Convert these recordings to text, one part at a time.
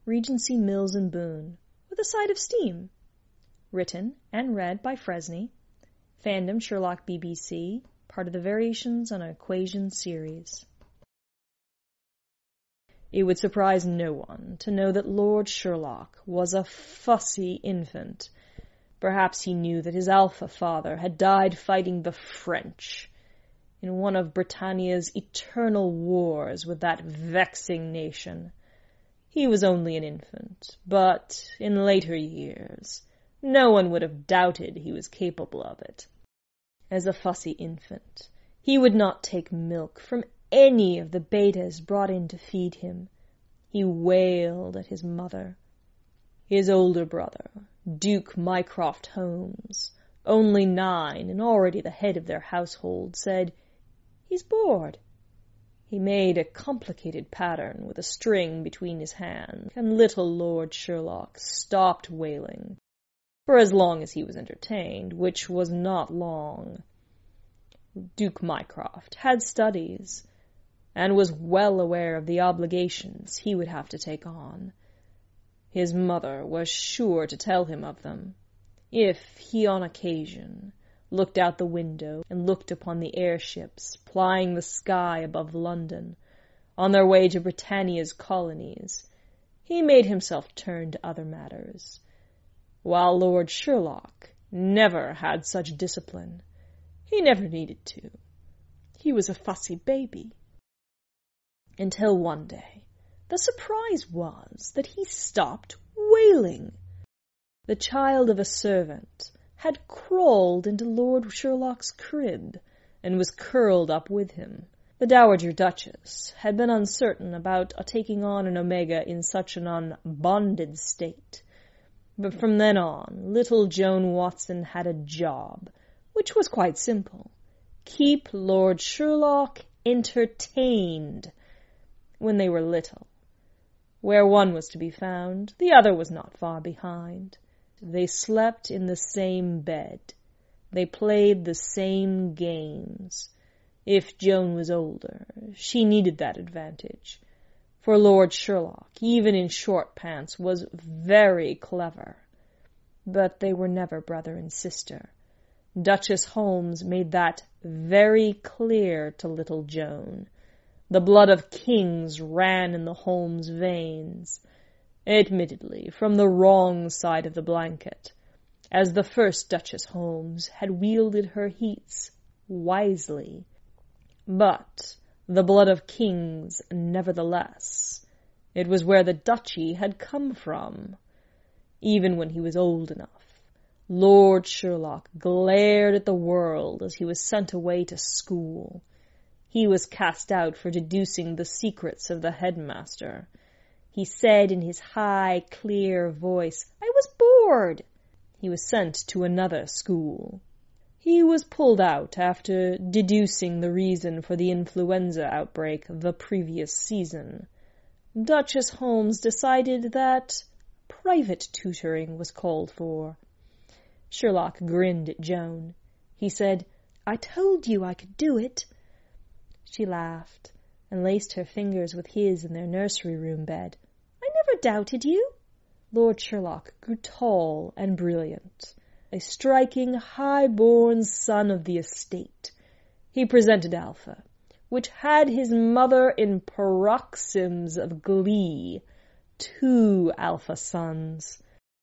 Regency Mills and Boon, with a side of steam. Written and read by Fresney. Fandom Sherlock BBC, part of the Variations on Equation series. It would surprise no one to know that Lord Sherlock was a fussy infant. Perhaps he knew that his alpha father had died fighting the French in one of Britannia's eternal wars with that vexing nation. He was only an infant, but in later years no one would have doubted he was capable of it. As a fussy infant, he would not take milk from any of the betas brought in to feed him. He wailed at his mother. His older brother, Duke Mycroft Holmes, only 9 and already the head of their household, said, "He's bored." He made a complicated pattern with a string between his hands, and little Lord Sherlock stopped wailing, for as long as he was entertained, which was not long. Duke Mycroft had studies, and was well aware of the obligations he would have to take on. His mother was sure to tell him of them, if he on occasion looked out the window and looked upon the airships plying the sky above London, on their way to Britannia's colonies. He made himself turn to other matters, while Lord Sherlock never had such discipline. He never needed to. He was a fussy baby. Until one day, the surprise was that he stopped wailing. The child of a servant had crawled into Lord Sherlock's crib and was curled up with him. The Dowager Duchess had been uncertain about taking on an Omega in such an unbonded state. But from then on, little Joan Watson had a job, which was quite simple. Keep Lord Sherlock entertained when they were little. Where one was to be found, the other was not far behind. They slept in the same bed. They played the same games. If Joan was older, she needed that advantage, for Lord Sherlock, even in short pants, was very clever. But they were never brother and sister. Duchess Holmes made that very clear to little Joan. The blood of kings ran in the Holmes veins, admittedly from the wrong side of the blanket, as the first Duchess Holmes had wielded her heats wisely. But the blood of kings, nevertheless. It was where the duchy had come from. Even when he was old enough, Lord Sherlock glared at the world as he was sent away to school. He was cast out for deducing the secrets of the headmaster. He said in his high, clear voice, "I was bored." He was sent to another school. He was pulled out after deducing the reason for the influenza outbreak the previous season. Duchess Holmes decided that private tutoring was called for. Sherlock grinned at Joan. He said, "I told you I could do it." She laughed and laced her fingers with his in their nursery-room bed. "I never doubted you." Lord Sherlock grew tall and brilliant, a striking, high-born son of the estate. He presented Alpha, which had his mother in paroxysms of glee. 2 Alpha sons.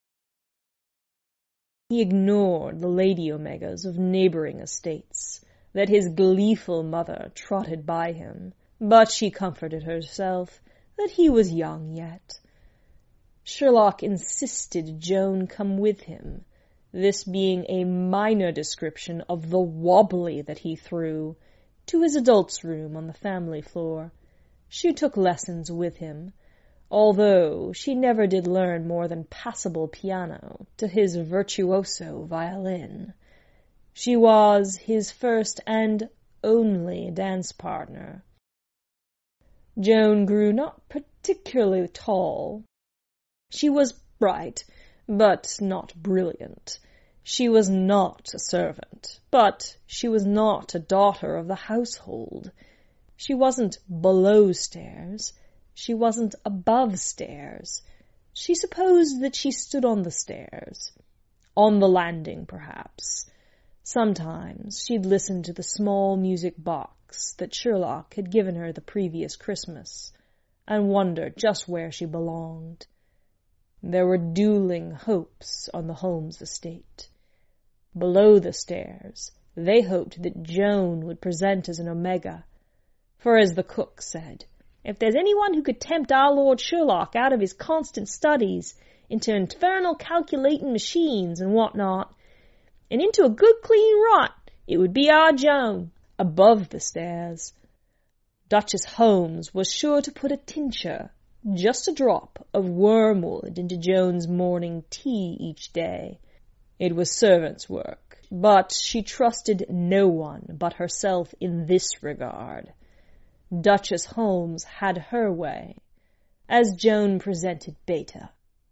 He ignored the Lady Omegas of neighboring estates that his gleeful mother trotted by him, but she comforted herself that he was young yet. Sherlock insisted Joan come with him, this being a minor description of the wobbly that he threw, to his adults' room on the family floor. She took lessons with him, although she never did learn more than passable piano to his virtuoso violin. She was his first and only dance partner. Joan grew not particularly tall. She was bright, but not brilliant. She was not a servant, but she was not a daughter of the household. She wasn't below stairs. She wasn't above stairs. She supposed that she stood on the stairs, on the landing perhaps. Sometimes she'd listen to the small music box that Sherlock had given her the previous Christmas, and wonder just where she belonged. There were dueling hopes on the Holmes estate. Below the stairs, they hoped that Joan would present as an Omega, for as the cook said, if there's anyone who could tempt our Lord Sherlock out of his constant studies into infernal calculating machines and what-not, and into a good clean rot, it would be our Joan. Above the stairs, Duchess Holmes was sure to put a tincture, just a drop, of wormwood into Joan's morning tea each day. It was servant's work, but she trusted no one but herself in this regard. Duchess Holmes had her way, as Joan presented Beta.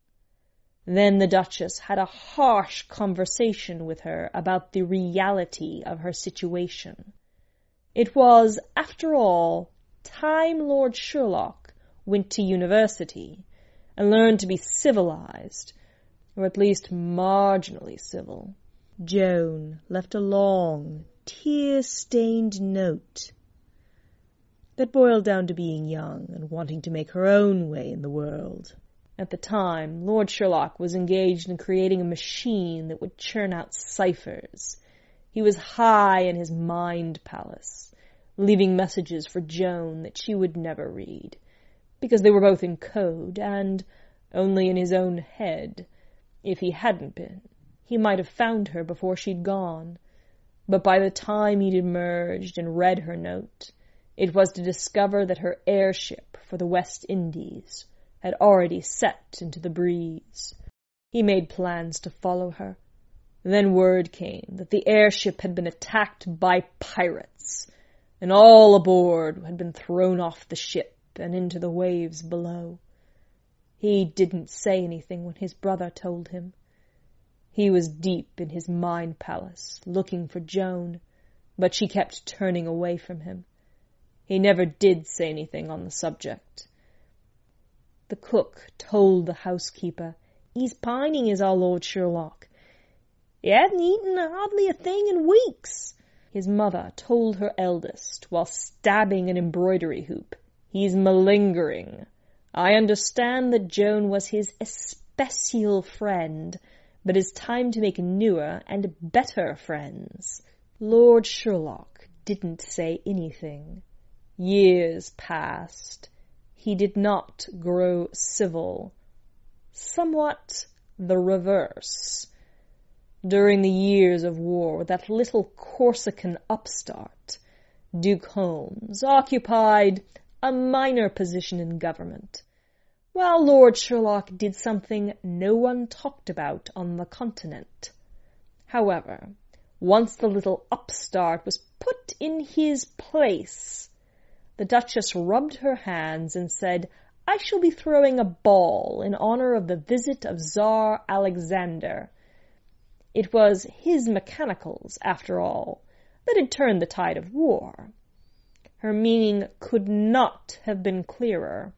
Then the Duchess had a harsh conversation with her about the reality of her situation. It was, after all, time Lord Sherlock went to university and learned to be civilized, or at least marginally civil. Joan left a long, tear-stained note that boiled down to being young and wanting to make her own way in the world. At the time, Lord Sherlock was engaged in creating a machine that would churn out ciphers. He was high in his mind palace, leaving messages for Joan that she would never read, because they were both in code and only in his own head. If he hadn't been, he might have found her before she'd gone. But by the time he'd emerged and read her note, it was to discover that her airship for the West Indies had already set into the breeze. He made plans to follow her. Then word came that the airship had been attacked by pirates, and all aboard had been thrown off the ship and into the waves below. He didn't say anything when his brother told him. He was deep in his mind palace, looking for Joan, but she kept turning away from him. He never did say anything on the subject. The cook told the housekeeper, "He's pining, is our Lord Sherlock. He hasn't eaten hardly a thing in weeks." His mother told her eldest, while stabbing an embroidery hoop, "He's malingering. I understand that Joan was his especial friend, but it's time to make newer and better friends." Lord Sherlock didn't say anything. Years passed. He did not grow civil. Somewhat the reverse. During the years of war, that little Corsican upstart, Duke Holmes, occupied a minor position in government, while Lord Sherlock did something no one talked about on the continent. However, once the little upstart was put in his place, the Duchess rubbed her hands and said, "I shall be throwing a ball in honor of the visit of Tsar Alexander." It was his mechanicals, after all, that had turned the tide of war. Her meaning could not have been clearer.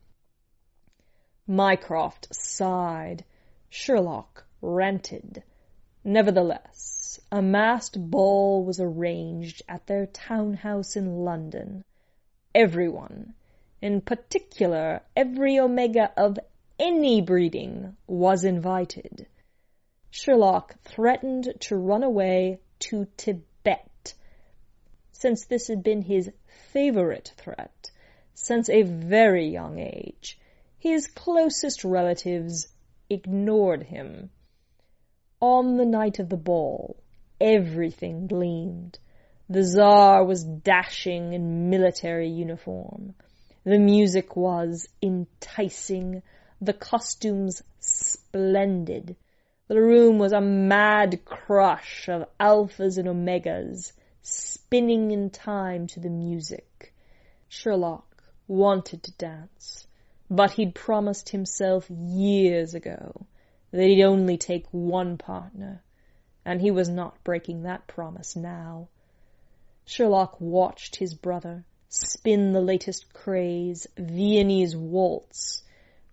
Mycroft sighed. Sherlock ranted. Nevertheless, a masked ball was arranged at their townhouse in London. Everyone, in particular every Omega of any breeding, was invited. Sherlock threatened to run away to Tibet, since this had been his favorite threat since a very young age. His closest relatives ignored him. On the night of the ball, everything gleamed. The Tsar was dashing in military uniform. The music was enticing, the costumes splendid. The room was a mad crush of alphas and omegas, spinning in time to the music. Sherlock wanted to dance, but he'd promised himself years ago that he'd only take one partner, and he was not breaking that promise now. Sherlock watched his brother spin the latest craze, Viennese waltz,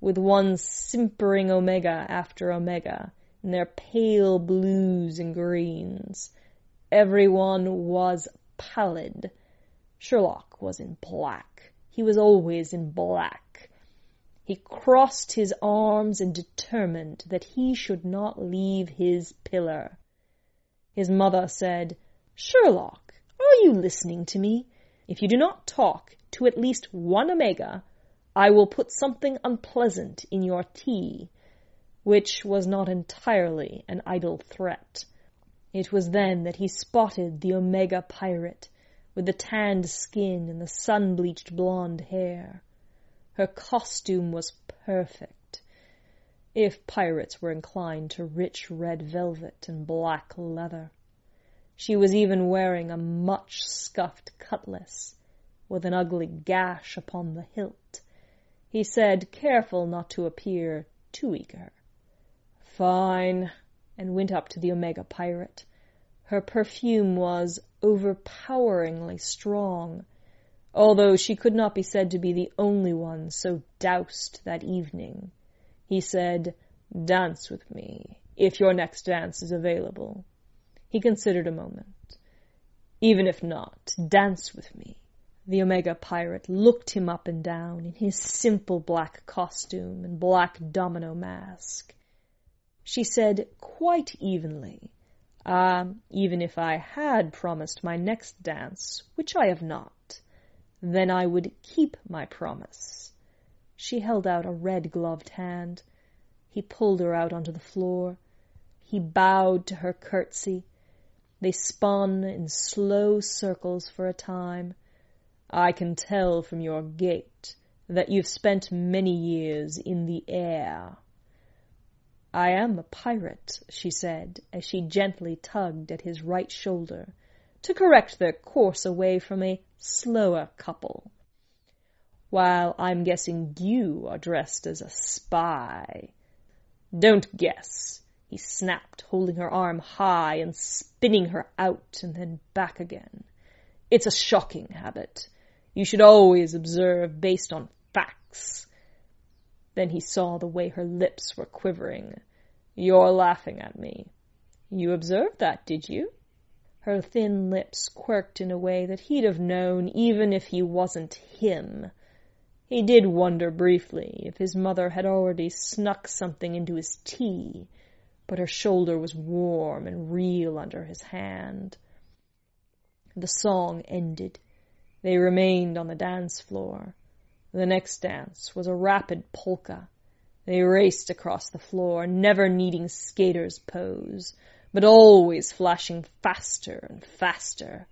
with one simpering Omega after Omega, in their pale blues and greens. Everyone was pallid. Sherlock was in black. He was always in black. He crossed his arms and determined that he should not leave his pillar. His mother said, "Sherlock, are you listening to me? If you do not talk to at least one Omega, I will put something unpleasant in your tea," which was not entirely an idle threat. It was then that he spotted the Omega pirate, with the tanned skin and the sun-bleached blonde hair. Her costume was perfect, if pirates were inclined to rich red velvet and black leather. She was even wearing a much-scuffed cutlass, with an ugly gash upon the hilt. He said, careful not to appear too eager. "Fine," and went up to the Omega pirate. Her perfume was overpoweringly strong, although she could not be said to be the only one so doused that evening. He said, "Dance with me, if your next dance is available." He considered a moment. "Even if not, dance with me." The Omega pirate looked him up and down in his simple black costume and black domino mask. She said quite evenly, "Even if I had promised my next dance, which I have not, then I would keep my promise." She held out a red-gloved hand. He pulled her out onto the floor. He bowed to her curtsy. They spun in slow circles for a time. "I can tell from your gait that you've spent many years in the air." "I am a pirate," she said, as she gently tugged at his right shoulder to correct their course away from a slower couple. "While I'm guessing you are dressed as a spy." "Don't guess," he snapped, holding her arm high and spinning her out and then back again. "It's a shocking habit. You should always observe based on facts." Then he saw the way her lips were quivering. "You're laughing at me. You observed that, did you?" Her thin lips quirked in a way that he'd have known even if he wasn't him. He did wonder briefly if his mother had already snuck something into his tea, but her shoulder was warm and real under his hand. The song ended. They remained on the dance floor. The next dance was a rapid polka. They raced across the floor, never needing skater's pose, but always flashing faster and faster.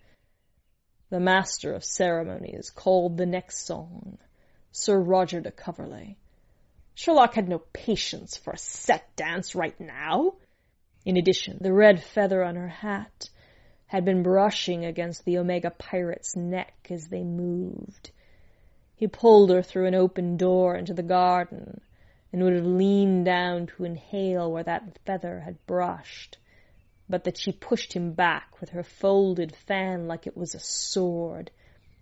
The master of ceremonies called the next song Sir Roger de Coverley. Sherlock had no patience for a set dance right now. In addition, the red feather on her hat had been brushing against the Omega pirate's neck as they moved. He pulled her through an open door into the garden and would have leaned down to inhale where that feather had brushed, but that she pushed him back with her folded fan like it was a sword.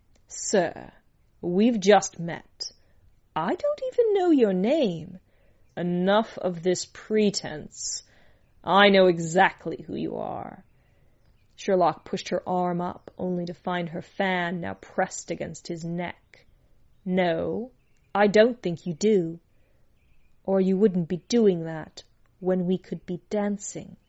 "Sir, we've just met. I don't even know your name." "Enough of this pretense. I know exactly who you are." Sherlock pushed her arm up, only to find her fan now pressed against his neck. "No, I don't think you do. Or you wouldn't be doing that when we could be dancing."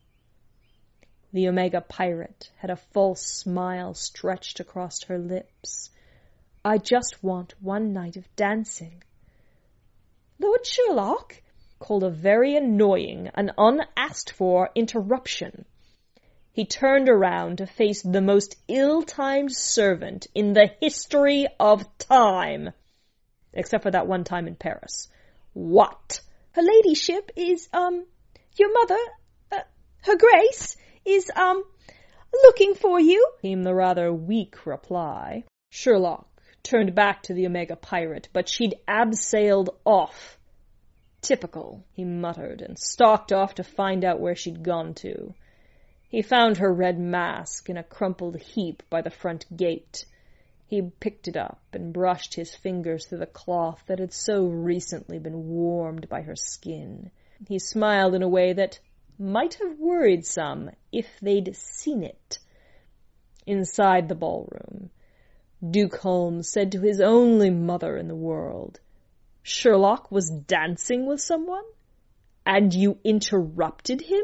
The Omega pirate had a false smile stretched across her lips. "I just want one night of dancing." "Lord Sherlock," called a very annoying and unasked-for interruption. He turned around to face the most ill-timed servant in the history of time. Except for that one time in Paris. "What?" "Her ladyship is, your mother, her grace, is, looking for you," came the rather weak reply. Sherlock turned back to the Omega pirate, but she'd abseiled off. "Typical," he muttered, and stalked off to find out where she'd gone to. He found her red mask in a crumpled heap by the front gate. He picked it up and brushed his fingers through the cloth that had so recently been warmed by her skin. He smiled in a way that might have worried some if they'd seen it. Inside the ballroom, Duke Holmes said to his only mother in the world, "Sherlock was dancing with someone? And you interrupted him?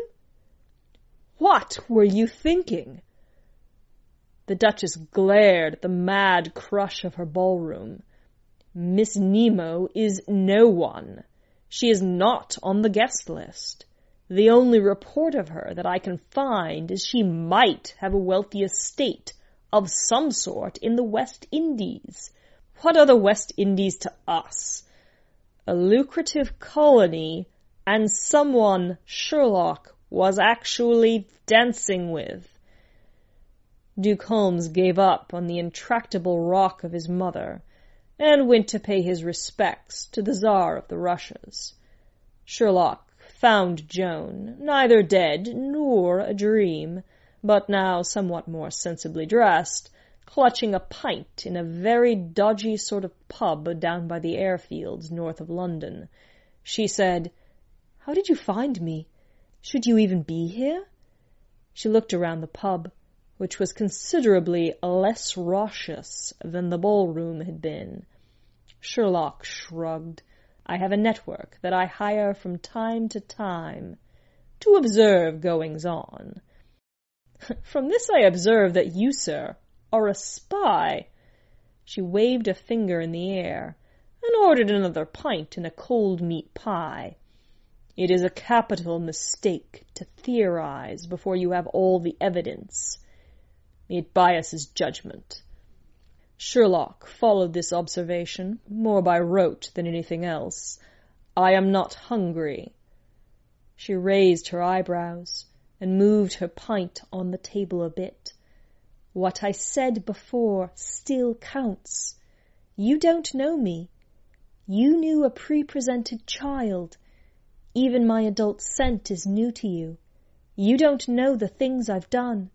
What were you thinking?" The Duchess glared at the mad crush of her ballroom. "Miss Nemo is no one. She is not on the guest list. The only report of her that I can find is she might have a wealthy estate of some sort in the West Indies. What are the West Indies to us? A lucrative colony and someone Sherlock was actually dancing with." Duke Holmes gave up on the intractable rock of his mother and went to pay his respects to the Tsar of the Russias. Sherlock found Joan, neither dead nor a dream, but now somewhat more sensibly dressed, clutching a pint in a very dodgy sort of pub down by the airfields north of London. She said, "How did you find me? Should you even be here?" She looked around the pub, which was considerably less raucous than the ballroom had been. Sherlock shrugged. "I have a network that I hire from time to time to observe goings-on. From this I observe that you, sir, are a spy." She waved a finger in the air and ordered another pint and a cold meat pie. "It is a capital mistake to theorize before you have all the evidence. It biases judgment." Sherlock followed this observation, more by rote than anything else. "I am not hungry." She raised her eyebrows and moved her pint on the table a bit. "What I said before still counts. You don't know me. You knew a pre-presented child. Even my adult scent is new to you. You don't know the things I've done."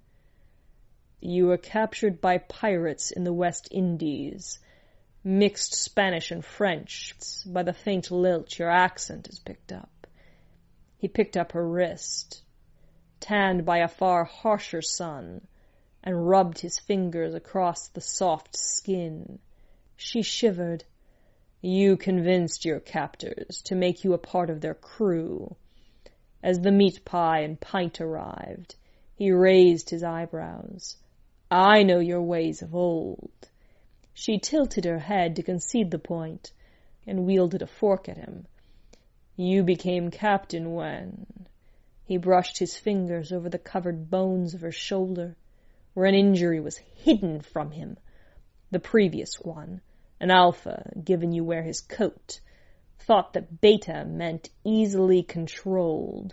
"You were captured by pirates in the West Indies, mixed Spanish and French, by the faint lilt your accent has picked up." He picked up her wrist, tanned by a far harsher sun, and rubbed his fingers across the soft skin. She shivered. "You convinced your captors to make you a part of their crew." As the meat pie and pint arrived, he raised his eyebrows. "I know your ways of old." She tilted her head to concede the point, and wielded a fork at him. "You became captain when—" He brushed his fingers over the covered bones of her shoulder, where an injury was hidden from him. "The previous one, an alpha given you where his coat, thought that beta meant easily controlled.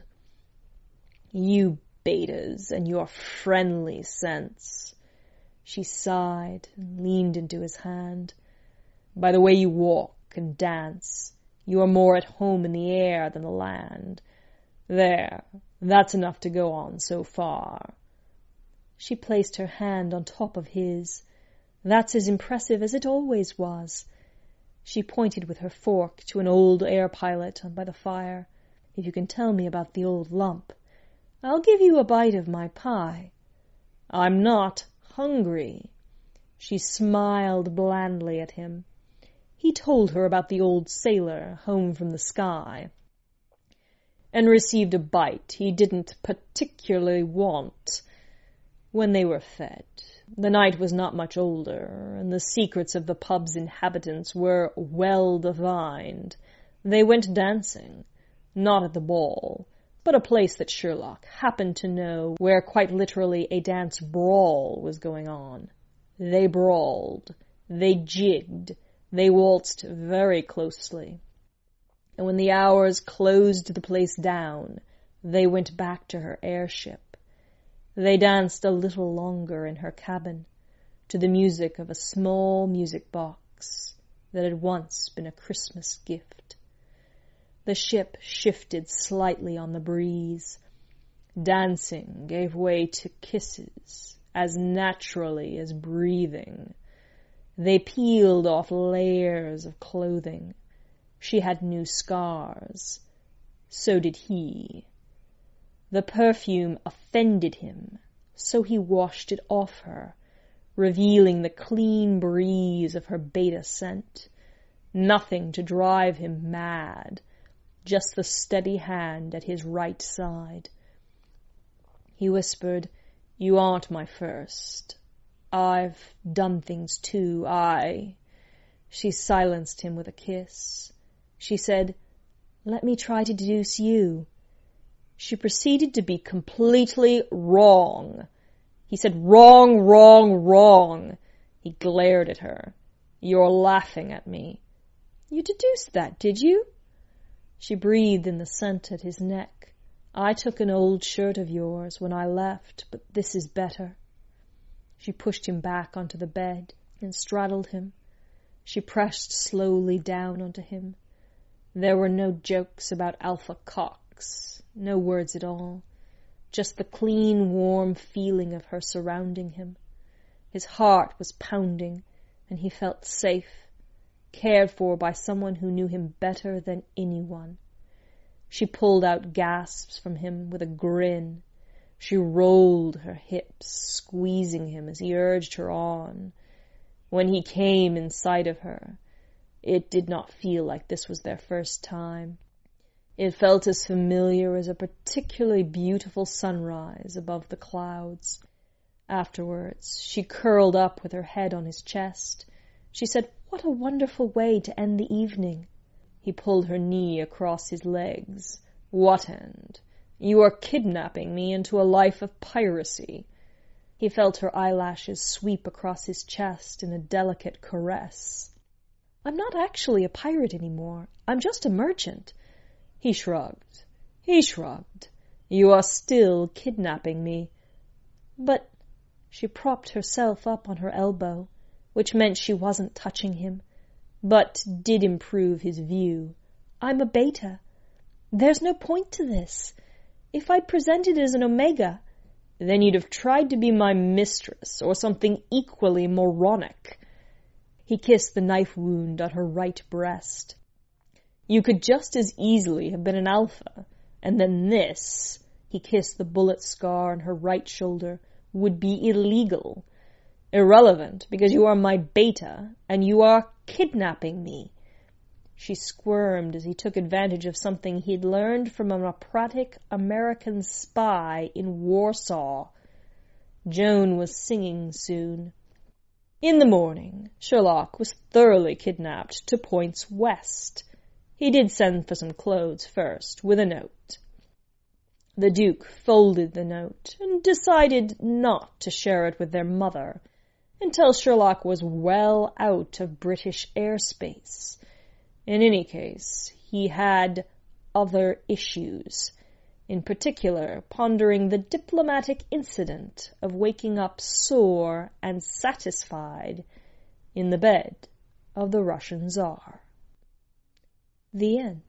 You betas and your friendly sense." She sighed and leaned into his hand. "By the way you walk and dance, you are more at home in the air than the land. There, that's enough to go on so far." She placed her hand on top of his. "That's as impressive as it always was." She pointed with her fork to an old air pilot by the fire. "If you can tell me about the old lump, I'll give you a bite of my pie." "I'm not hungry." She smiled blandly at him. He told her about the old sailor home from the sky, and received a bite he didn't particularly want. When they were fed, the night was not much older, and the secrets of the pub's inhabitants were well divined. They went dancing, not at the ball, but a place that Sherlock happened to know, where quite literally a dance brawl was going on. They brawled, they jigged, they waltzed very closely. And when the hours closed the place down, they went back to her airship. They danced a little longer in her cabin, to the music of a small music box that had once been a Christmas gift. The ship shifted slightly on the breeze. Dancing gave way to kisses as naturally as breathing. They peeled off layers of clothing. She had new scars. So did he. The perfume offended him, so he washed it off her, revealing the clean breeze of her beta scent. Nothing to drive him mad, just the steady hand at his right side. He whispered, "You aren't my first. I've done things too. She silenced him with a kiss. She said, "Let me try to deduce you." She proceeded to be completely wrong. He said, "Wrong, wrong, wrong." He glared at her. "You're laughing at me." "You deduced that, did you?" She breathed in the scent at his neck. "I took an old shirt of yours when I left, but this is better." She pushed him back onto the bed and straddled him. She pressed slowly down onto him. There were no jokes about Alpha Cox, no words at all, just the clean, warm feeling of her surrounding him. His heart was pounding, and he felt safe, cared for by someone who knew him better than anyone. She pulled out gasps from him with a grin. She rolled her hips, squeezing him as he urged her on. When he came in sight of her, it did not feel like this was their first time. It felt as familiar as a particularly beautiful sunrise above the clouds. Afterwards, she curled up with her head on his chest. She said, "What a wonderful way to end the evening." He pulled her knee across his legs. "What end? You are kidnapping me into a life of piracy." He felt her eyelashes sweep across his chest in a delicate caress. "I'm not actually a pirate anymore. I'm just a merchant." He shrugged. "You are still kidnapping me." "But—" She propped herself up on her elbow, which meant she wasn't touching him, but did improve his view. "I'm a beta. There's no point to this. If I'd presented as an omega—" "Then you'd have tried to be my mistress, or something equally moronic." He kissed the knife wound on her right breast. "You could just as easily have been an alpha, and then this," he kissed the bullet scar on her right shoulder, "would be illegal. Irrelevant, because you are my beta, and you are kidnapping me." She squirmed as he took advantage of something he'd learned from an operatic American spy in Warsaw. Joan was singing soon. In the morning, Sherlock was thoroughly kidnapped to points west. He did send for some clothes first, with a note. The Duke folded the note and decided not to share it with their mother until Sherlock was well out of British airspace. In any case, he had other issues, in particular pondering the diplomatic incident of waking up sore and satisfied in the bed of the Russian Tsar. The end.